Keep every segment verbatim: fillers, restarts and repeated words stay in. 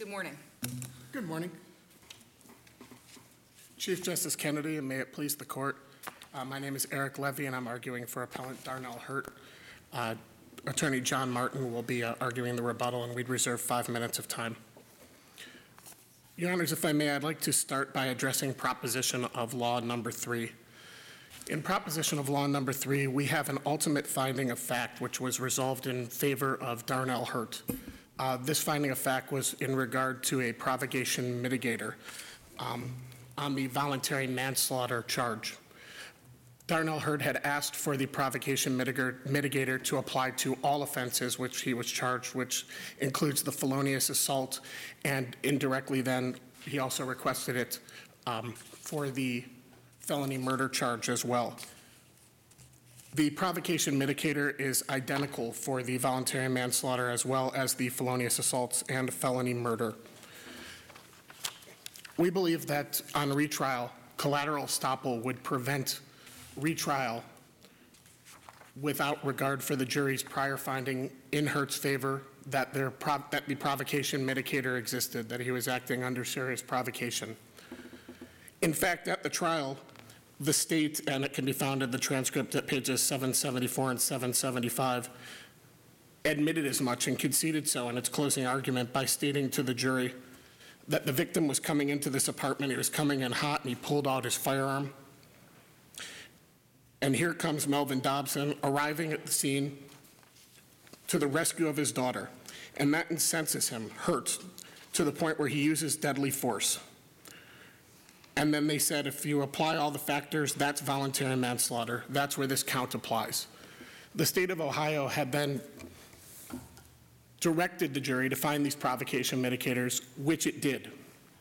Good morning. Good morning. Chief Justice Kennedy, and may it please the court, uh, my name is Eric Levy, and I'm arguing for Appellant Darnell Hurt. Uh, Attorney John Martin will be uh, arguing the rebuttal, and we'd reserve five minutes of time. Your Honors, if I may, I'd like to start by addressing proposition of law number three. In proposition of law number three, we have an ultimate finding of fact which was resolved in favor of Darnell Hurt. Uh, this finding of fact was in regard to a provocation mitigator um, on the voluntary manslaughter charge. Darnell Hurt had asked for the provocation mitigator to apply to all offenses which he was charged, which includes the felonious assault, and indirectly then he also requested it um, for the felony murder charge as well. The provocation mitigator is identical for the voluntary manslaughter as well as the felonious assaults and felony murder. We believe that on retrial, collateral estoppel would prevent retrial without regard for the jury's prior finding in Hurt's favor that, their prov that the provocation mitigator existed, that he was acting under serious provocation. In fact, at the trial, the state, and it can be found in the transcript at pages seven seventy-four and seven seventy-five, admitted as much and conceded so in its closing argument by stating to the jury that the victim was coming into this apartment, he was coming in hot, and he pulled out his firearm. And here comes Melvin Dobson arriving at the scene to the rescue of his daughter. And that incenses him, Hurt, to the point where he uses deadly force. And then they said, if you apply all the factors, that's voluntary manslaughter. That's where this count applies. The state of Ohio had then directed the jury to find these provocation mitigators, which it did.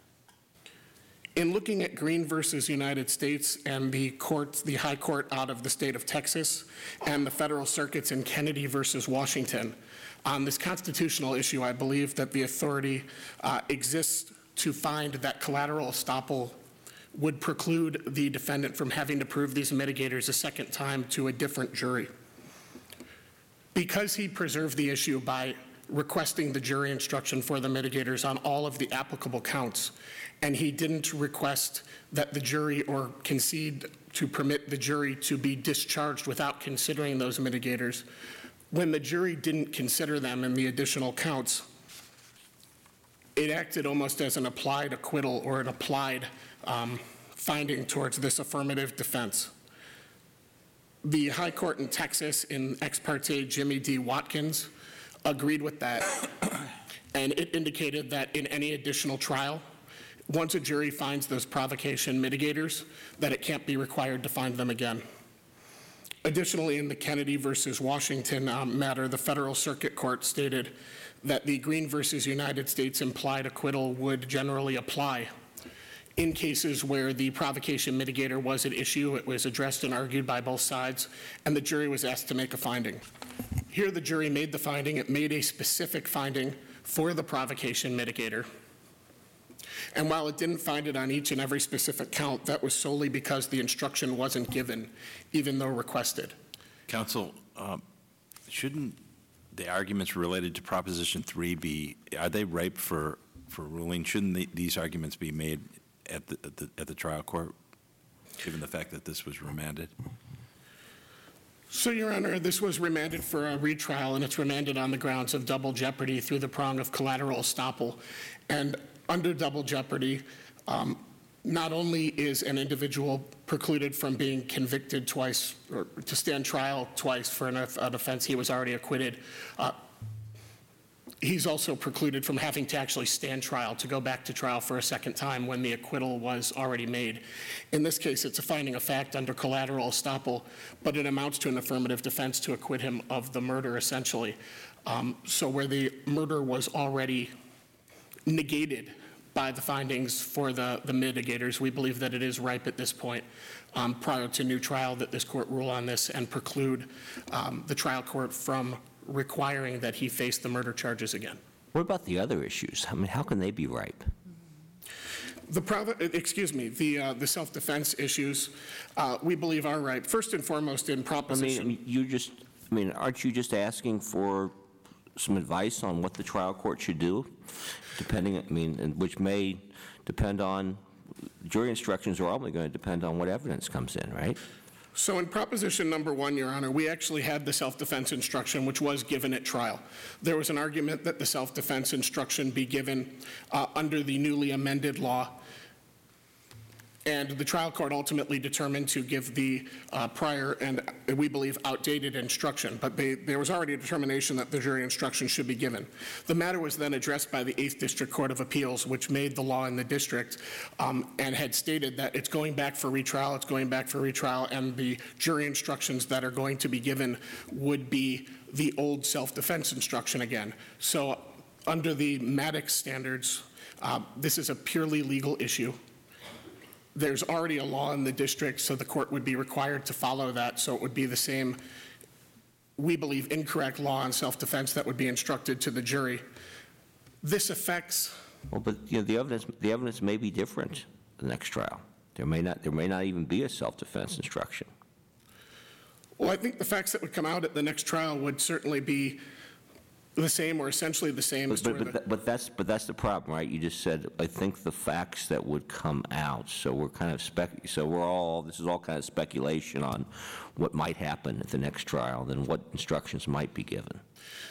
In looking at Green versus United States and the courts, the high court out of the state of Texas and the federal circuits in Kennedy versus Washington, on this constitutional issue, I believe that the authority uh, exists to find that collateral estoppel would preclude the defendant from having to prove these mitigators a second time to a different jury. Because he preserved the issue by requesting the jury instruction for the mitigators on all of the applicable counts, and he didn't request that the jury or concede to permit the jury to be discharged without considering those mitigators, when the jury didn't consider them in the additional counts, it acted almost as an applied acquittal or an applied um, finding towards this affirmative defense. The high court in Texas in Ex parte Jimmy D. Watkins agreed with that, and it indicated that in any additional trial, once a jury finds those provocation mitigators, that it can't be required to find them again. Additionally, in the Kennedy versus Washington um, matter, the Federal Circuit Court stated that the Green versus United States implied acquittal would generally apply in cases where the provocation mitigator was at issue, it was addressed and argued by both sides, and the jury was asked to make a finding. Here the jury made the finding, it made a specific finding for the provocation mitigator. And while it didn't find it on each and every specific count, that was solely because the instruction wasn't given, even though requested. Counsel, um, shouldn't the arguments related to Proposition three be, are they ripe for, for ruling? Shouldn't the, these arguments be made at the, at the, at the trial court, given the fact that this was remanded? So, Your Honor, this was remanded for a retrial, and it's remanded on the grounds of double jeopardy through the prong of collateral estoppel. And under double jeopardy, um, not only is an individual precluded from being convicted twice or to stand trial twice for an, an offense he was already acquitted, uh, he's also precluded from having to actually stand trial, to go back to trial for a second time when the acquittal was already made. In this case, it's a finding of fact under collateral estoppel, but it amounts to an affirmative defense to acquit him of the murder, essentially. Um, so where the murder was already negated by the findings for the, the mitigators, we believe that it is ripe at this point, um, prior to new trial, that this court rule on this and preclude um, the trial court from requiring that he face the murder charges again. What about the other issues? I mean, how can they be ripe? The prov- excuse me, the uh, the self-defense issues, uh, we believe are ripe. First and foremost, in proposition. I mean, you just, I mean, aren't you just asking for some advice on what the trial court should do, depending, I mean, and which may depend on, jury instructions are only going to depend on what evidence comes in, right? So in proposition number one, Your Honor, we actually had the self-defense instruction, which was given at trial. There was an argument that the self-defense instruction be given uh, under the newly amended law, and the trial court ultimately determined to give the uh, prior and, uh, we believe, outdated instruction, but they, there was already a determination that the jury instruction should be given. The matter was then addressed by the eighth District Court of Appeals, which made the law in the district, um, and had stated that it's going back for retrial, it's going back for retrial, and the jury instructions that are going to be given would be the old self-defense instruction again. So under the Maddox standards, uh, this is a purely legal issue. There's already a law in the district, so the court would be required to follow that, so it would be the same, we believe, incorrect law on self-defense that would be instructed to the jury. This affects... Well, but, you know, the evidence, the evidence may be different the next trial. There may not, there may not even be a self-defense instruction. Well, I think the facts that would come out at the next trial would certainly be the same or essentially the same as But, to but, where but, the... but that's, but that's the problem, right? You just said, I think the facts that would come out, so we're kind of spec, so we're all, this is all kind of speculation on what might happen at the next trial, then what instructions might be given.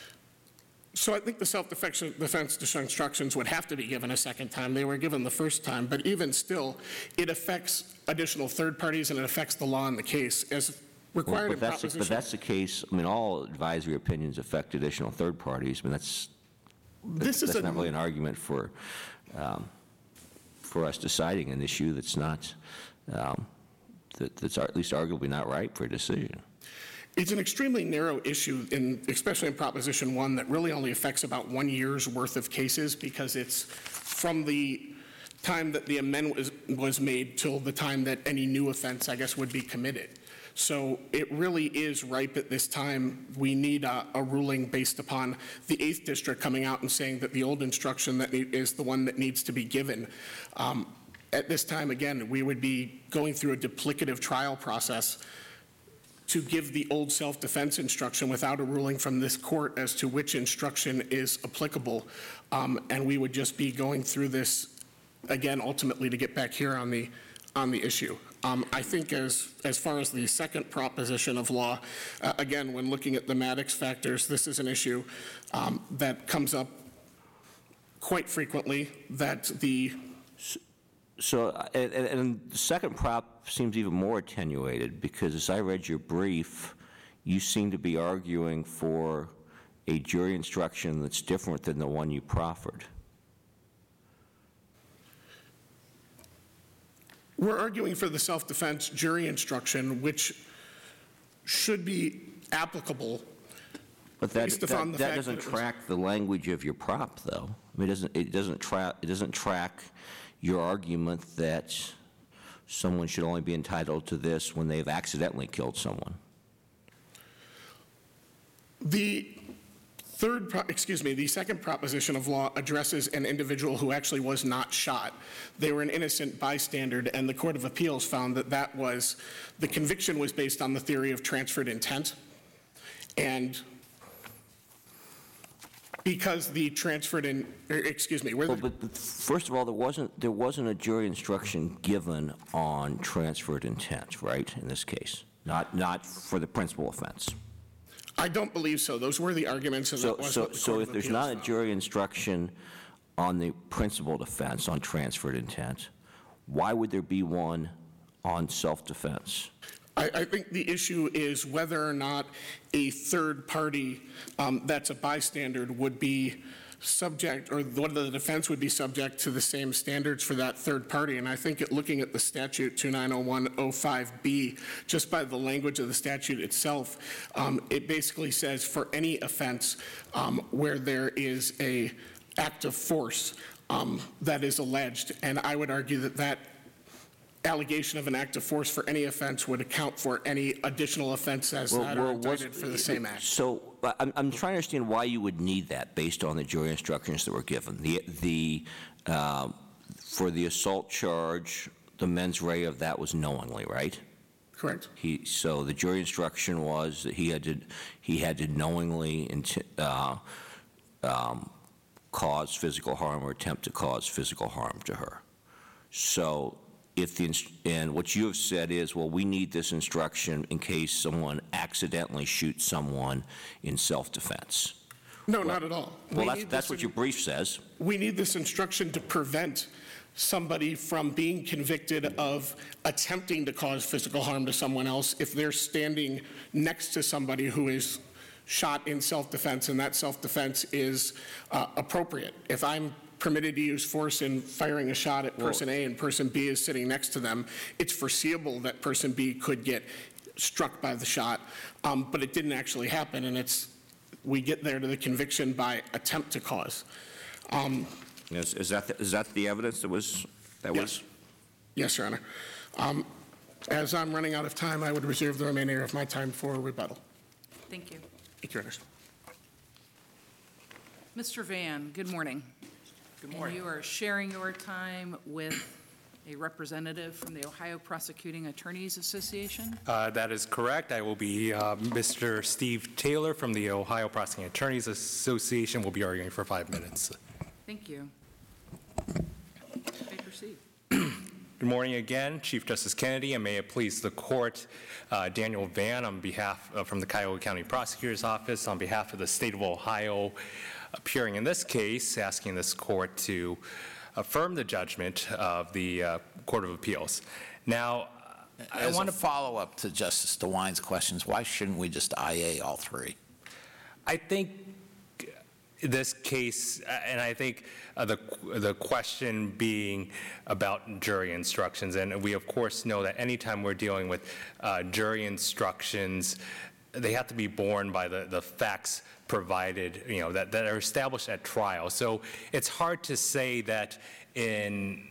So I think the self-defense defense instructions would have to be given a second time. They were given the first time, but even still, it affects additional third parties and it affects the law in the case as required Well, in but that's, proposition. but that's the case, I mean, all advisory opinions affect additional third parties. I mean, that's, This is that's a- not really an argument for, um, for us deciding an issue that's not, um, that, that's at least arguably not ripe for a decision. It's an extremely narrow issue, in, especially in Proposition one, that really only affects about one year's worth of cases because it's from the time that the amendment was, was made till the time that any new offense, I guess, would be committed. So it really is ripe at this time. We need a, a ruling based upon the eighth District coming out and saying that the old instruction that is the one that needs to be given. Um, at this time, again, we would be going through a duplicative trial process to give the old self-defense instruction without a ruling from this court as to which instruction is applicable. Um, and we would just be going through this, again, ultimately to get back here on the, on the issue. Um, I think as, as far as the second proposition of law, uh, again, when looking at the Maddox factors, this is an issue um, that comes up quite frequently, that the So, uh, and, and and the second prop seems even more attenuated because as I read your brief, you seem to be arguing for a jury instruction that's different than the one you proffered. We're arguing for the self-defense jury instruction, which should be applicable. But that, Based upon that, the that fact doesn't that it was- track the language of your prop, though. I mean, it doesn't, it doesn't track, it doesn't track your argument that someone should only be entitled to this when they've accidentally killed someone. The third, pro- excuse me, the second proposition of law addresses an individual who actually was not shot. They were an innocent bystander, and the Court of Appeals found that that was, the conviction was based on the theory of transferred intent. And because the transferred in, er, excuse me, where Well, the, but but first of all, there wasn't, there wasn't a jury instruction given on transferred intent, right, in this case? Not, not for the principal offense. I don't believe so. Those were the arguments, and So, that was so, what the so Court if of there's Appeals not a found. jury instruction on the principal offense on transferred intent, why would there be one on self-defense? I, I think the issue is whether or not a third party um, that's a bystander would be subject, or whether the defense would be subject to the same standards for that third party. And I think it, looking at the statute two nine oh one oh five B, just by the language of the statute itself, um, it basically says for any offense um, where there is a act of force um, that is alleged. And I would argue that that allegation of an act of force for any offense would account for any additional offenses Well, that are well, was- indicted for the same act. So but I'm, I'm trying to understand why you would need that based on the jury instructions that were given. The, the, uh, for the assault charge, the mens rea of that was knowingly, right? Correct. He, so the jury instruction was that he had to, he had to knowingly int- uh, um, cause physical harm or attempt to cause physical harm to her. So if the, inst- and what you have said is, well, we need this instruction in case someone accidentally shoots someone in self-defense. No, not at all. Well, We that's, need that's this what in- your brief says. We need this instruction to prevent somebody from being convicted of attempting to cause physical harm to someone else if they're standing next to somebody who is shot in self-defense, and that self-defense is uh, appropriate. If I'm permitted to use force in firing a shot at person A and person B is sitting next to them, it's foreseeable that person B could get struck by the shot, um, but it didn't actually happen, and it's, we get there to the conviction by attempt to cause. Um, Is, is that, the, is that the evidence that was, that Yes. was? Yes, Your Honor. Um, As I'm running out of time, I would reserve the remainder of my time for rebuttal. Thank you. Thank you, Your Honor. Mister Van, good morning. Good morning. And you are sharing your time with a representative from the Ohio Prosecuting Attorneys Association? Uh, That is correct. I will be, uh, Mister Steve Taylor from the Ohio Prosecuting Attorneys Association will be arguing for five minutes. Thank you. You may proceed. Good morning again, Chief Justice Kennedy, and may it please the court, uh, Daniel Van on behalf, uh, from the Cuyahoga County Prosecutor's Office, on behalf of the state of Ohio, appearing in this case, asking this court to affirm the judgment of the uh, Court of Appeals. Now, I As want a to follow-up to Justice DeWine's questions, why shouldn't we just I A all three? I think this case, uh, and I think uh, the the question being about jury instructions, and we of course know that anytime we're dealing with uh, jury instructions, they have to be borne by the, the facts provided, you know, that, that are established at trial. So it's hard to say that in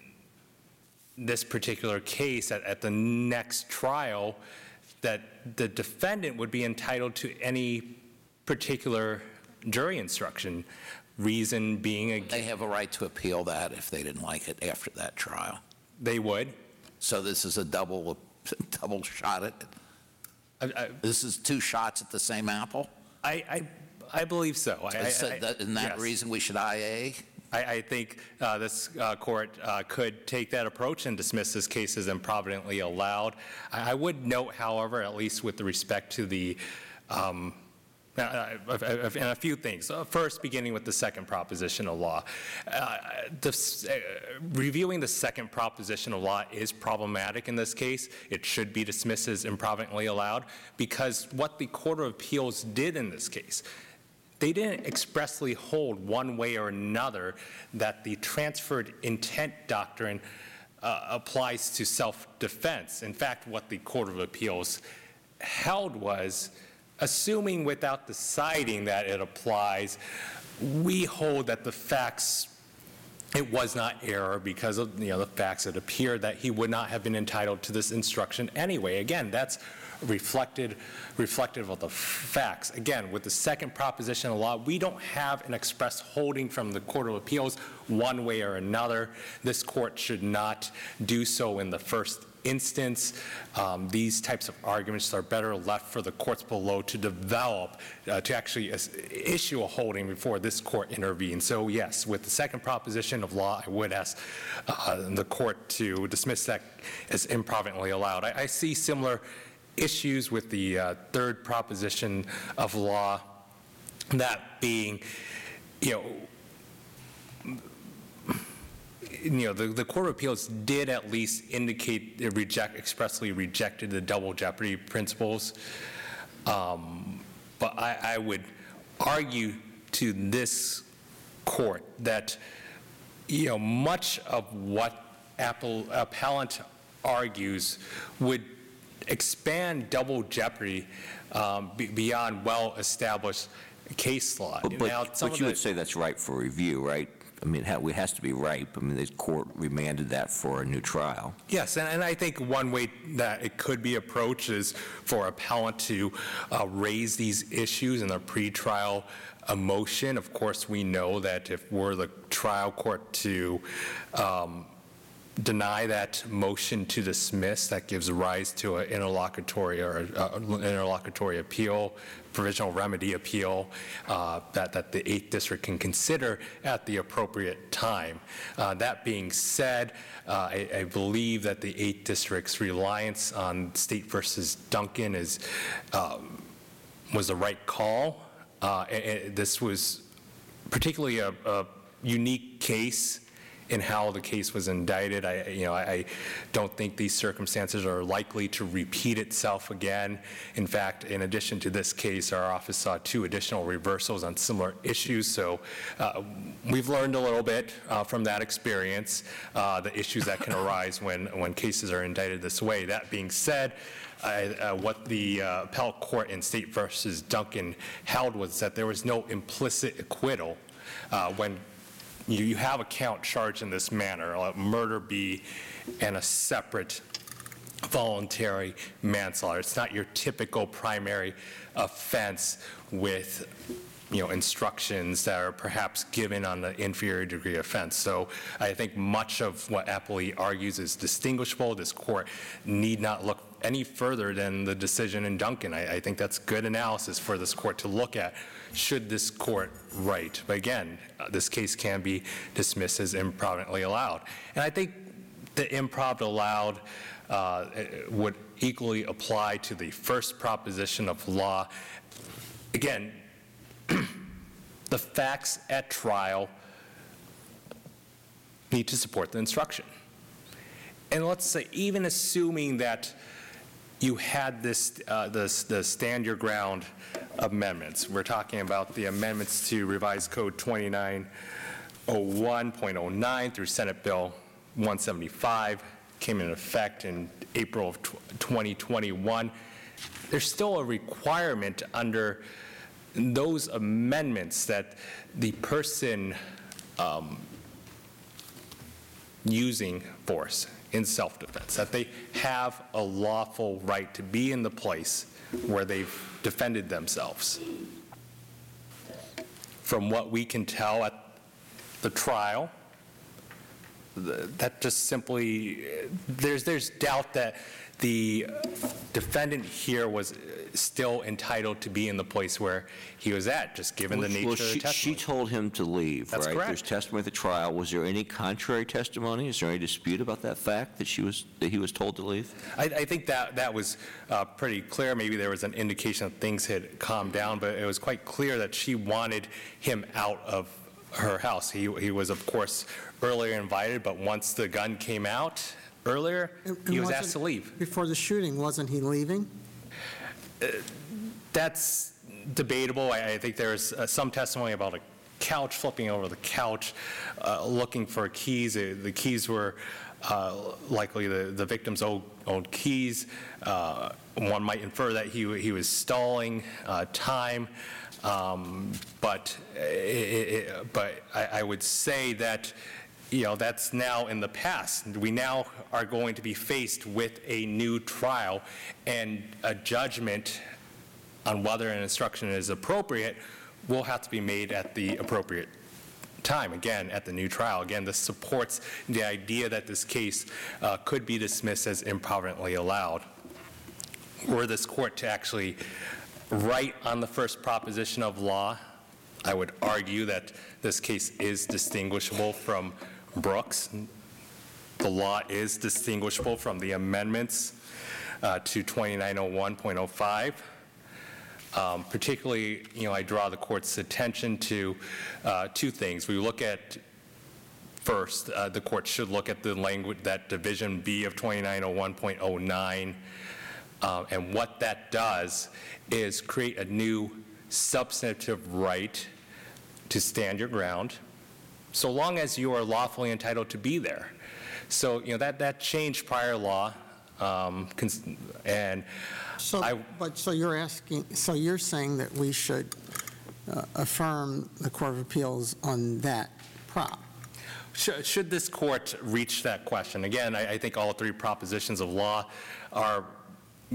this particular case, at, at the next trial, that the defendant would be entitled to any particular jury instruction, reason being a, They have a right to appeal that if they didn't like it after that trial. they would. So this is a double, double shot at, I, I, this is two shots at the same apple? I, I, I believe so. I, I, So I- that- Isn't that yes. reason we should I A? I, I think uh, this uh, court uh, could take that approach and dismiss this case as improvidently allowed. I, I would note, however, at least with respect to the, um, uh, uh, and a few things. Uh, First, beginning with the second proposition of law. Uh, this, uh, reviewing the second proposition of law is problematic in this case. It should be dismissed as improvidently allowed because what the Court of Appeals did in this case, they didn't expressly hold one way or another that the transferred intent doctrine uh, applies to self-defense. In fact, what the Court of Appeals held was, assuming without deciding that it applies, we hold that the facts, it was not error because of, you know, the facts that appeared that he would not have been entitled to this instruction anyway. Again, that's reflected, reflective of the facts. Again, with the second proposition of law, we don't have an express holding from the Court of Appeals one way or another. This court should not do so in the first instance. Um, these types of arguments are better left for the courts below to develop, uh, to actually uh, issue a holding before this court intervenes. So yes, with the second proposition of law, I would ask uh, the court to dismiss that as improvidently allowed. I, I see similar issues with the uh, third proposition of law, that being, you know, you know, the, the Court of Appeals did at least indicate, it reject, expressly rejected the double jeopardy principles. Um, but I, I would argue to this court that, you know, much of what Apple, appellant argues would expand double jeopardy um, be, beyond well-established case law. But, Now, but, some but of you the- would say that's ripe for review, right? I mean, it ha- it has to be ripe. I mean, the court remanded that for a new trial. Yes, and, and I think one way that it could be approached is for appellant to uh, raise these issues in a pretrial uh, motion. Of course, we know that if we're the trial court to um, deny that motion to dismiss that gives rise to an interlocutory or uh, interlocutory appeal, provisional remedy appeal uh, that, that the eighth District can consider at the appropriate time. Uh, that being said, uh, I, I believe that the eighth District's reliance on State versus Duncan is um, was the right call. Uh, and, and this was particularly a, a unique case in how the case was indicted. I, you know, I don't think these circumstances are likely to repeat itself again. In fact, in addition to this case, our office saw two additional reversals on similar issues. So uh, we've learned a little bit uh, from that experience, uh, the issues that can arise when, when cases are indicted this way. That being said, I, uh, what the uh, appellate court in State versus Duncan held was that there was no implicit acquittal uh, when You, you have a count charged in this manner, a murder B and a separate voluntary manslaughter. It's not your typical primary offense with, you know, instructions that are perhaps given on the inferior degree offense. So I think much of what Appley argues is distinguishable. This court need not look any further than the decision in Duncan. I, I think that's good analysis for this court to look at, should this court write. But again, uh, this case can be dismissed as improvidently allowed. And I think the improv allowed uh, would equally apply to the first proposition of law. Again, the facts at trial need to support the instruction. And let's say, even assuming that you had this, uh, this, the stand your ground amendments. We're talking about the amendments to Revised Code twenty-nine oh one point oh nine through Senate Bill one seventy-five, came into effect in April of twenty twenty-one. There's still a requirement under those amendments that the person um, using force in self-defense, that they have a lawful right to be in the place where they've defended themselves. From what we can tell at the trial, the, that just simply, there's, there's doubt that the defendant here was still entitled to be in the place where he was at, just given the nature Well, of the she, testimony. she told him to leave, That's right? correct. There's testimony at the trial. Was there any contrary testimony? Is there any dispute about that fact, that she was, that he was told to leave? I, I think that that was uh, pretty clear. Maybe there was an indication that things had calmed down, but it was quite clear that she wanted him out of her house. He, he was, of course, earlier invited, but once the gun came out earlier, And- and he was wasn't- asked to leave. Before the shooting, wasn't he leaving? That's debatable. I, I think there's uh, some testimony about a couch, flipping over the couch, uh, looking for keys. Uh, the keys were uh, likely the, the victim's old, old keys. Uh, one might infer that he, he was stalling uh, time. Um, but it, it, but I, I would say that, you know, that's now in the past. We now are going to be faced with a new trial, and a judgment on whether an instruction is appropriate will have to be made at the appropriate time, again, at the new trial. Again, this supports the idea that this case uh, could be dismissed as improvidently allowed. Were this court to actually write on the first proposition of law, I would argue that this case is distinguishable from Brooks. The law is distinguishable from the amendments uh, to twenty-nine oh one point oh five. Um, particularly, you know, I draw the court's attention to uh, two things. We look at, first, uh, the court should look at the language, that Division B of twenty-nine oh one point oh nine, uh, and what that does is create a new substantive right to stand your ground, so long as you are lawfully entitled to be there. So, you know, that, that changed prior law, um, cons- and So, I- but, so you're asking, so you're saying that we should uh, affirm the Court of Appeals on that prop? Should, should this court reach that question? Again, I, I think all three propositions of law are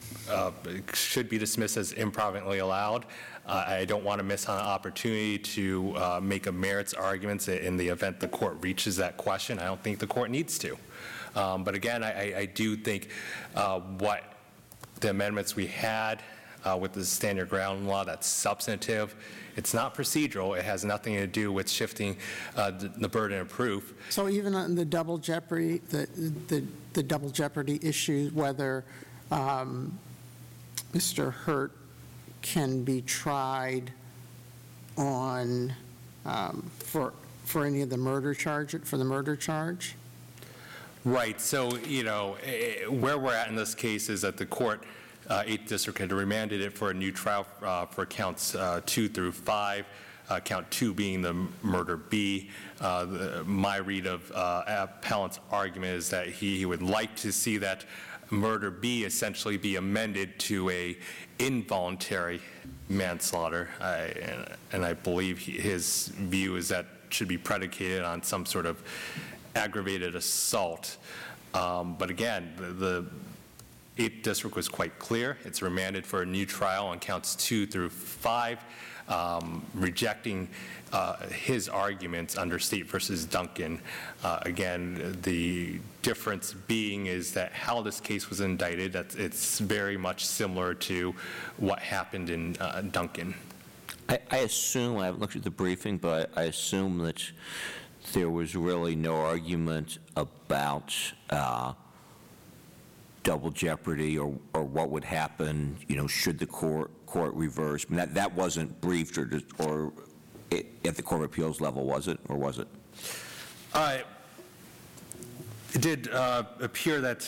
uh, should be dismissed as improvidently allowed. Uh, I don't want to miss an opportunity to uh, make a merits arguments in the event the court reaches that question. I don't think the court needs to. Um, but again, I, I do think uh, what the amendments we had uh, with the stand your ground law, that's substantive. It's not procedural. It has nothing to do with shifting uh, the, the burden of proof. So even on the double jeopardy, the, the, the double jeopardy issue, whether um, Mister Hurt can be tried on, um, for, for any of the murder charge, for the murder charge? Right. So, you know, eh, where we're at in this case is that the court, uh, eighth District, had remanded it for a new trial uh, for counts uh, two through five, uh, count two being the murder B. Uh, the, my read of uh, appellant's argument is that he, he would like to see that murder B essentially be amended to a involuntary manslaughter. I, and, and I believe he, his view is that should be predicated on some sort of aggravated assault. Um, but again, the, the eighth District was quite clear. It's remanded for a new trial on counts two through five, um, rejecting uh, his arguments under State versus Duncan. Uh, again, the difference being is that how this case was indicted, that's, it's very much similar to what happened in uh, Duncan. I, I assume, I haven't looked at the briefing, but I assume that there was really no argument about uh, double jeopardy or, or what would happen, you know, should the court court reverse. I mean, that, that wasn't briefed or, just, or it, at the Court of Appeals level, was it, or was it? Uh, it did uh, appear that,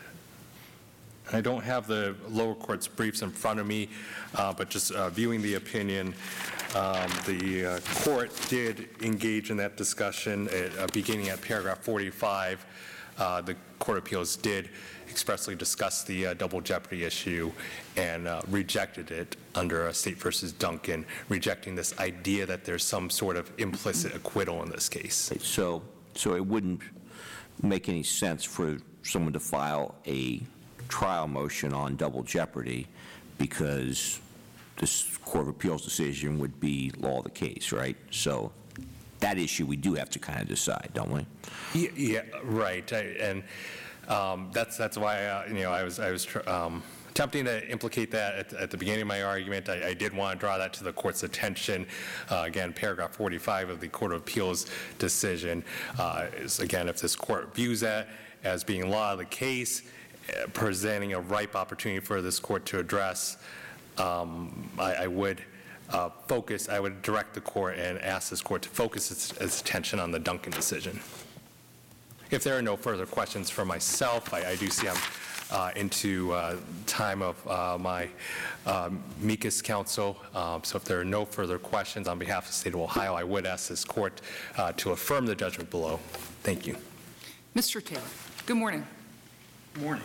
I don't have the lower court's briefs in front of me, uh, but just uh, viewing the opinion, um, the uh, court did engage in that discussion at, uh, beginning at paragraph forty-five. Uh, the Court of Appeals did expressly discuss the uh, double jeopardy issue and uh, rejected it under uh, State versus Duncan, rejecting this idea that there's some sort of implicit acquittal in this case. So, so it wouldn't make any sense for someone to file a trial motion on double jeopardy because this Court of Appeals decision would be law of the case, right? So that issue we do have to kind of decide, don't we? Yeah, yeah right. I, and um, that's that's why uh, you know I was I was tr um, attempting to implicate that at, at the beginning of my argument. I, I did want to draw that to the court's attention. Uh, again, paragraph forty-five of the Court of Appeals decision uh, is again, if this court views that as being law of the case, uh, presenting a ripe opportunity for this court to address, um, I, I would. Uh, focus, I would direct the court and ask this court to focus its, its attention on the Duncan decision. If there are no further questions for myself, I, I do see I'm uh, into uh, time of uh, my um, amicus counsel. Um, so if there are no further questions on behalf of the state of Ohio, I would ask this court uh, to affirm the judgment below. Thank you. Mister Taylor, good morning. Good morning.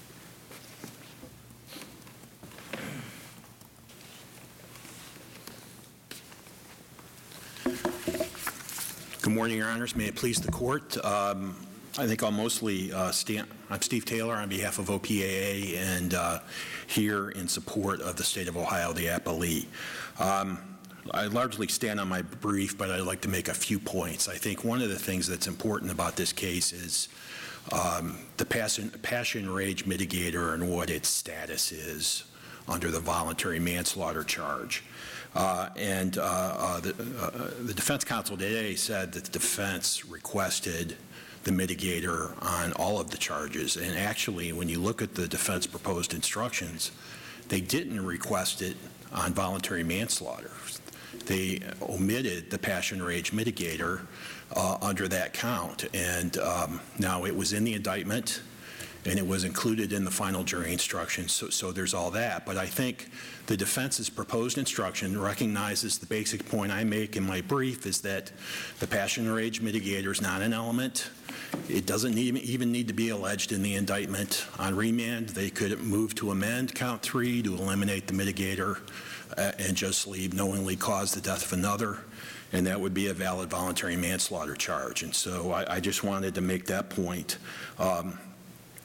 Good morning, Your Honors. May it please the court. Um, I think I'll mostly uh, stand. I'm Steve Taylor on behalf of O P A A and uh, here in support of the state of Ohio, the appellee. Um, I largely stand on my brief, but I'd like to make a few points. I think one of the things that's important about this case is um, the passion, passion rage mitigator and what its status is under the voluntary manslaughter charge. Uh, and uh, uh, the, uh, the defense counsel today said that the defense requested the mitigator on all of the charges. And actually, when you look at the defense proposed instructions, they didn't request it on voluntary manslaughter. They omitted the passion rage mitigator uh, under that count. And um, now it was in the indictment, and it was included in the final jury instructions, so, so there's all that. But I think the defense's proposed instruction recognizes the basic point I make in my brief is that the passion rage mitigator is not an element. It doesn't need, even need to be alleged in the indictment. On remand, they could move to amend count three to eliminate the mitigator uh, and just leave knowingly cause the death of another, and that would be a valid voluntary manslaughter charge. And so I, I just wanted to make that point. Um,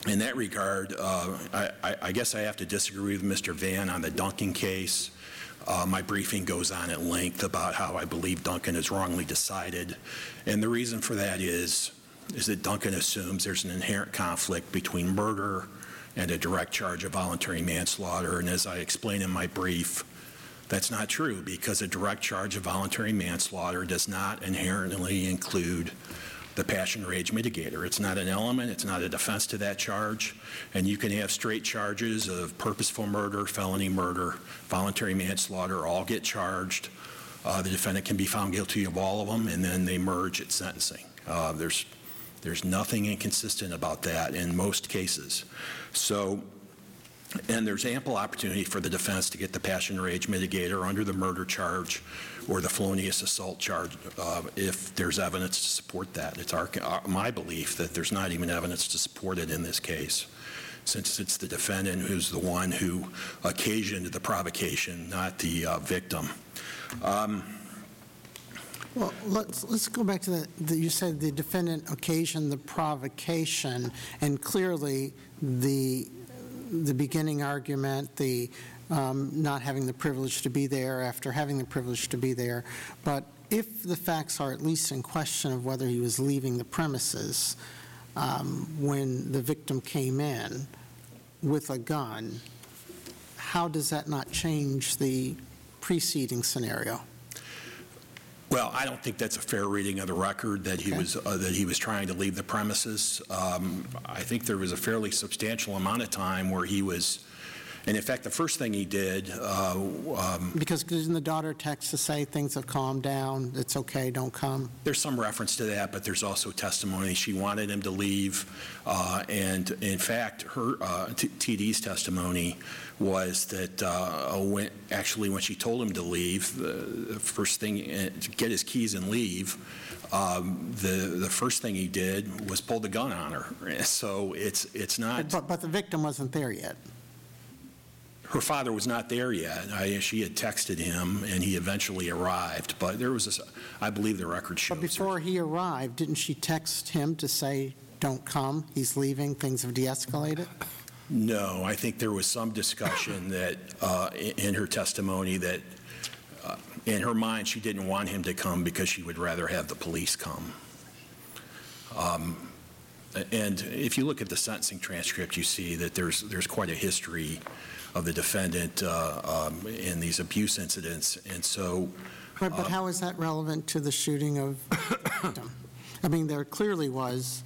in that regard, uh, I, I, I guess I have to disagree with Mister Van on the Duncan case. Uh, my briefing goes on at length about how I believe Duncan is wrongly decided, and the reason for that is, is that Duncan assumes there's an inherent conflict between murder and a direct charge of voluntary manslaughter, and as I explained in my brief, that's not true, because a direct charge of voluntary manslaughter does not inherently include the passion rage mitigator. It's not an element, it's not a defense to that charge, and you can have straight charges of purposeful murder, felony murder, voluntary manslaughter, all get charged. Uh, the defendant can be found guilty of all of them, and then they merge at sentencing. Uh, there's, there's nothing inconsistent about that in most cases. So, and there's ample opportunity for the defense to get the passion rage mitigator under the murder charge or the felonious assault charge uh, if there's evidence to support that. It's our, our, my belief that there's not even evidence to support it in this case, since it's the defendant who's the one who occasioned the provocation, not the uh, victim. Um, Well, let's, let's go back to the, the, you said the defendant occasioned the provocation, and clearly the, the beginning argument, the um, not having the privilege to be there after having the privilege to be there, but if the facts are at least in question of whether he was leaving the premises um, when the victim came in with a gun, how does that not change the preceding scenario? Well, I don't think that's a fair reading of the record, that he Okay. was uh, that he was trying to leave the premises. Um, I think there was a fairly substantial amount of time where he was, and in fact, the first thing he did, uh, um, Because didn't the daughter text to say things have calmed down, it's okay, don't come? there's some reference to that, but there's also testimony. She wanted him to leave, uh, and in fact, her uh, T- TD's testimony was that uh, when, actually when she told him to leave, the the first thing, uh, to get his keys and leave, um, the the first thing he did was pull the gun on her. So it's it's not. But, but the victim wasn't there yet. Her father was not there yet. I, she had texted him, and he eventually arrived. But there was, a, I believe the record shows. But before he arrived, didn't she text him to say, don't come, he's leaving, things have de-escalated? No, I think there was some discussion that, uh, in in her testimony, that uh, in her mind, she didn't want him to come because she would rather have the police come. Um, and if you look at the sentencing transcript, you see that there's there's quite a history of the defendant uh, um, in these abuse incidents, and so. But, but uh, how is that relevant to the shooting of the victim? I mean, there clearly was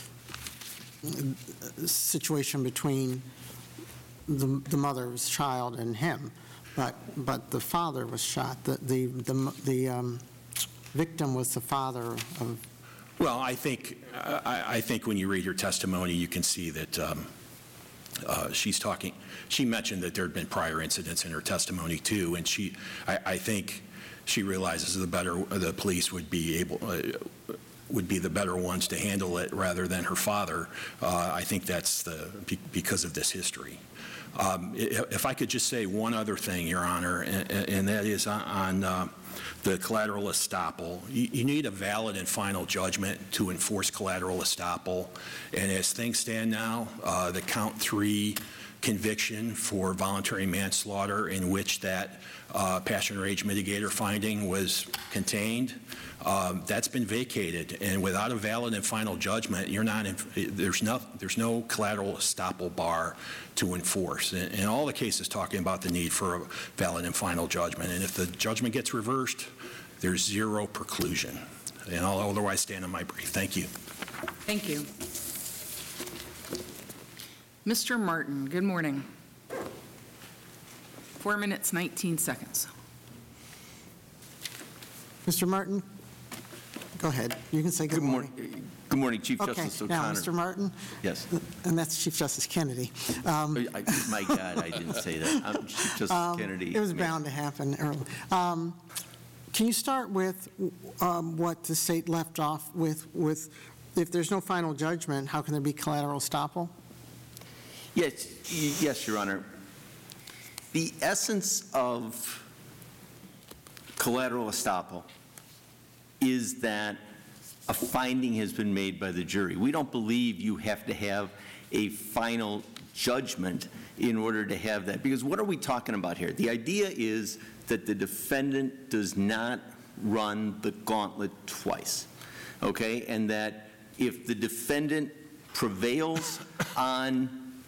a situation between the, the mother's child and him, but, but the father was shot. The, the, the, the um, victim was the father of. Well, I think, I, I think when you read her testimony, you can see that um, uh, she's talking, she mentioned that there had been prior incidents in her testimony too, and she, I, I think she realizes the better, the police would be able, uh, would be the better ones to handle it rather than her father. Uh, I think that's the, because of this history. Um, if I could just say one other thing, Your Honor, and, and that is on uh, the collateral estoppel. You, you need a valid and final judgment to enforce collateral estoppel. And as things stand now, uh, the count three conviction for voluntary manslaughter in which that uh, passion rage mitigator finding was contained, um, that's been vacated. And without a valid and final judgment, you're not in, there's no there's no collateral estoppel bar to enforce. And, and all the cases talking about the need for a valid and final judgment. And if the judgment gets reversed, there's zero preclusion. And I'll otherwise stand on my brief. Thank you. Thank you. Mister Martin, good morning. Four minutes, nineteen seconds. Mister Martin, go ahead. You can say good morning. Good morning, Chief Okay, Justice now, O'Connor. Mister Martin, Yes. and that's Chief Justice Kennedy. Um, I- My God, I didn't say that. I'm Chief Justice Um, Kennedy. It was bound to happen early. Um, Can you start with um, what the state left off with, with, if there's no final judgment, how can there be collateral estoppel? Yes, y- yes, Your Honor. The essence of collateral estoppel is that a finding has been made by the jury. We don't believe you have to have a final judgment in order to have that. Because what are we talking about here? The idea is that the defendant does not run the gauntlet twice, okay? And that if the defendant prevails on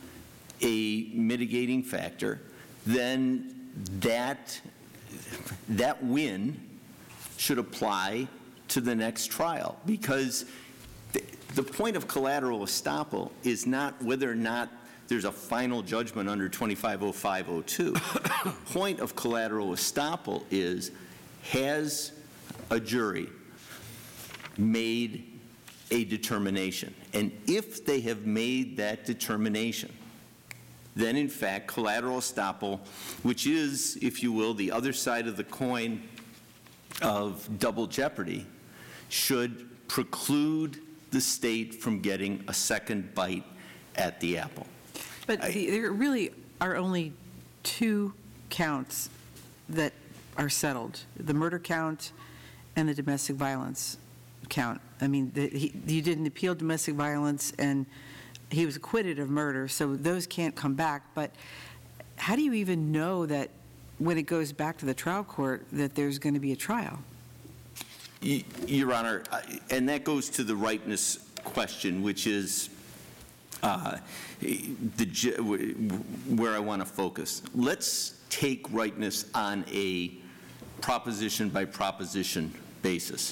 a mitigating factor, then that, that win should apply to the next trial. Because the, the point of collateral estoppel is not whether or not there's a final judgment under twenty-five oh five oh two. The point of collateral estoppel is, has a jury made a determination? And if they have made that determination, then in fact collateral estoppel, which is, if you will, the other side of the coin of double jeopardy, should preclude the state from getting a second bite at the apple. But the, there really are only two counts that are settled, the murder count and the domestic violence count. I mean, the, he, you didn't appeal domestic violence, and he was acquitted of murder, so those can't come back. But how do you even know that when it goes back to the trial court that there's going to be a trial? Your Honor, and that goes to the ripeness question, which is uh, the, where I want to focus. Let's take ripeness on a proposition by proposition basis.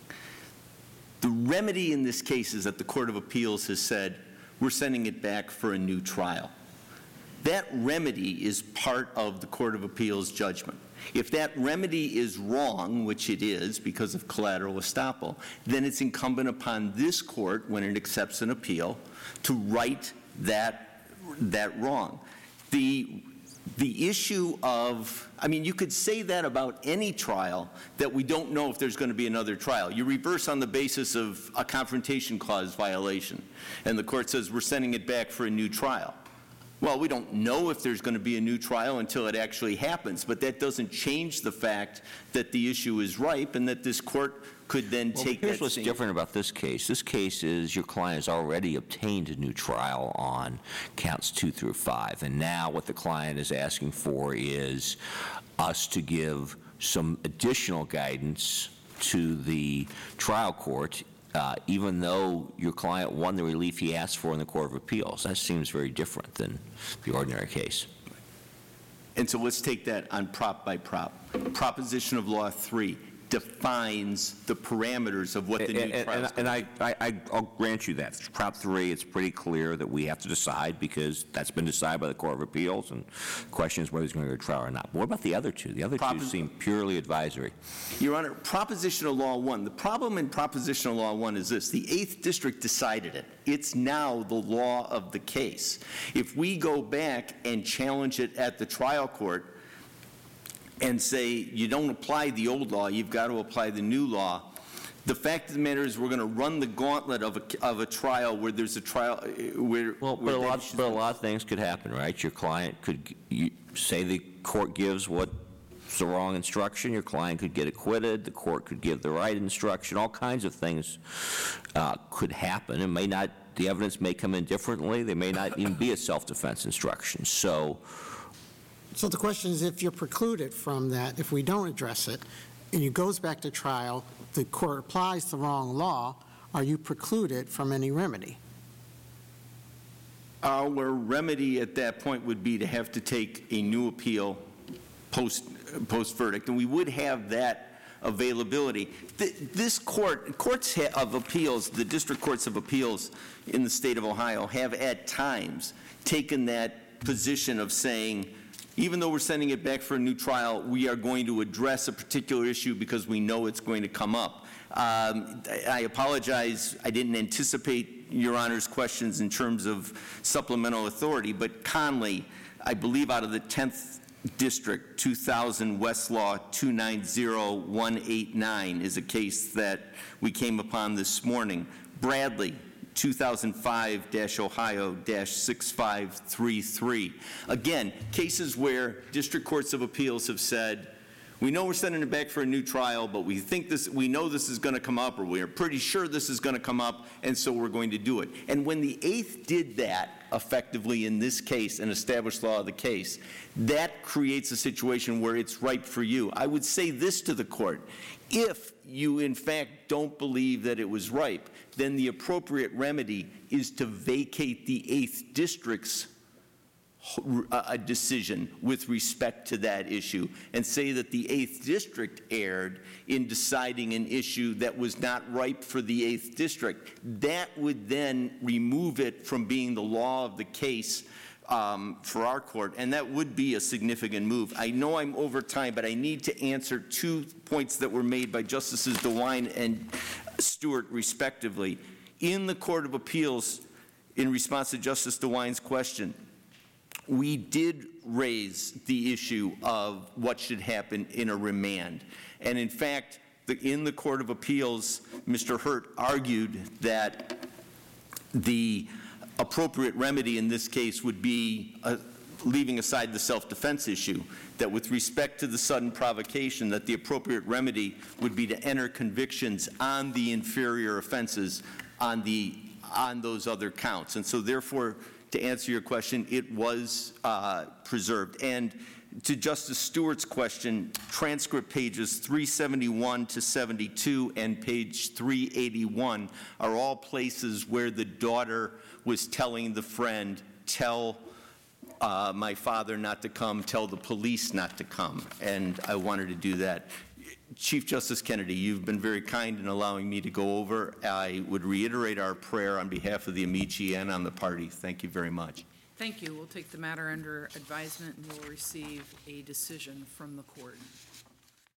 The remedy in this case is that the Court of Appeals has said, we're sending it back for a new trial. That remedy is part of the Court of Appeals judgment. If that remedy is wrong, which it is because of collateral estoppel, then it's incumbent upon this court, when it accepts an appeal, to right that, that wrong. The, the issue of, I mean, you could say that about any trial, that we don't know if there's going to be another trial. You reverse on the basis of a confrontation clause violation, and the court says we're sending it back for a new trial. Well, we don't know if there's going to be a new trial until it actually happens, but that doesn't change the fact that the issue is ripe and that this court could then well, take here's that what's same different about this case. This case is your client has already obtained a new trial on counts two through five, and now what the client is asking for is us to give some additional guidance to the trial court, uh, even though your client won the relief he asked for in the Court of Appeals. That seems very different than the ordinary case. And so let's take that on prop by prop. Proposition of law three defines the parameters of what the new and, trial and, is. and I, I, I'll grant you that. Prop three, it's pretty clear that we have to decide because that's been decided by the Court of Appeals, and the question is whether he's going to go to trial or not. But what about the other two? The other Propos- two seem purely advisory. Your Honor, proposition of law one, the problem in proposition of law one is this: the eighth District decided it. It's now the law of the case. If we go back and challenge it at the trial court and say you don't apply the old law, you've got to apply the new law, the fact of the matter is we're going to run the gauntlet of a, of a trial where there's a trial where... Well, where but, a lot, should... but a lot of things could happen, right? Your client could you, say the court gives what's the wrong instruction. Your client could get acquitted. The court could give the right instruction. All kinds of things uh, could happen. It may not, the evidence may come in differently. There may not even be a self-defense instruction. So... So the question is, if you're precluded from that, if we don't address it, and it goes back to trial, the court applies the wrong law, are you precluded from any remedy? Our remedy at that point would be to have to take a new appeal post, post verdict, and we would have that availability. This court, courts of appeals, the district courts of appeals in the state of Ohio have at times taken that position of saying, even though we're sending it back for a new trial, we are going to address a particular issue because we know it's going to come up. Um, I apologize, I didn't anticipate Your Honor's questions in terms of supplemental authority, but Conley, I believe out of the tenth District, two thousand Westlaw two nine zero one eight nine is a case that we came upon this morning. Bradley, two thousand five Ohio six five three three. Again, cases where district courts of appeals have said, We know we're sending it back for a new trial, but we think this, we know this is going to come up, or we are pretty sure this is going to come up, and so we're going to do it. And when the eighth did that effectively in this case and established law of the case, that creates a situation where it's ripe for you. I would say this to the court. If you, in fact, don't believe that it was ripe, then the appropriate remedy is to vacate the eighth District's a decision with respect to that issue and say that the eighth District erred in deciding an issue that was not ripe for the eighth District. That would then remove it from being the law of the case um, for our court, and that would be a significant move. I know I'm over time, but I need to answer two points that were made by Justices DeWine and Stewart, respectively. In the Court of Appeals, in response to Justice DeWine's question, we did raise the issue of what should happen in a remand. And in fact, the, in the Court of Appeals, Mister Hurt argued that the appropriate remedy in this case would be, uh, leaving aside the self-defense issue, that with respect to the sudden provocation, that the appropriate remedy would be to enter convictions on the inferior offenses on, the, on those other counts. And so therefore, to answer your question, it was uh, preserved. And to Justice Stewart's question, transcript pages three seventy-one to seventy-two and page three eighty-one are all places where the daughter was telling the friend, tell uh, my father not to come, tell the police not to come. And I wanted to do that. Chief Justice Kennedy, you've been very kind in allowing me to go over. I would reiterate our prayer on behalf of the Amici and on the party. Thank you very much. Thank you. We'll take the matter under advisement and we'll receive a decision from the court.